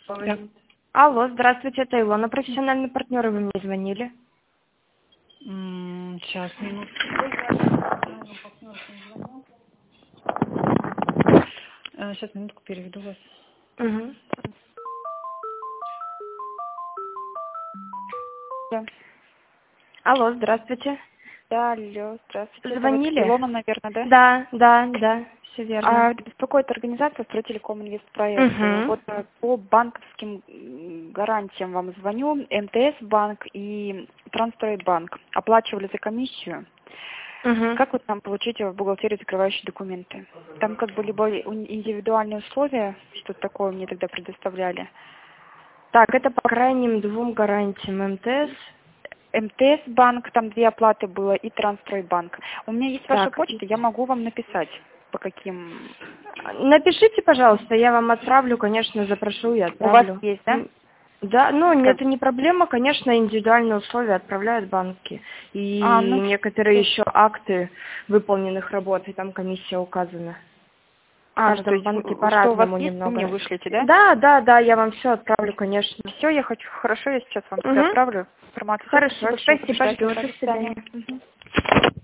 Да. Алло, здравствуйте, это Илона, профессиональный партнер, вы мне звонили. Сейчас, минутку. Сейчас, минутку, переведу вас. Угу. Да. Алло, здравствуйте. Да, алло, здравствуйте. Это вот Звонили? Илона, наверное, да? Да, все верно. Беспокоит организация «Строителеком Инвестпроект». Угу. Вот по банковским гарантиям вам звоню. МТС банк и Трансстройбанк оплачивали за комиссию. Угу. Как вот нам получить в бухгалтерии закрывающие документы? Там как бы либо индивидуальные условия, что-то такое мне тогда предоставляли. Так, это по крайним двум гарантиям МТС. МТС банк, там 2 оплаты было, и Трансстройбанк. У меня есть ваша Так, почта, я могу вам написать, по каким... напишите, пожалуйста, я вам отправлю, конечно, запрошу и У вас отправлю. есть, да? Да, ну, Как... это не проблема, конечно, индивидуальные условия отправляют банки. И Ну, некоторые еще акты выполненных работ, и там комиссия указана. В ну, то каждом есть, банке что у вас по-разному есть, вы мне немного. вышлите, да? Да, я вам все отправлю, конечно. Все, я хочу, хорошо, я сейчас вам тогда Угу. отправлю информацию. Всё, Хорошо, спасибо большое, буду спасибо, ждать, жду. тогда, До до свидания. свидания. Мгм.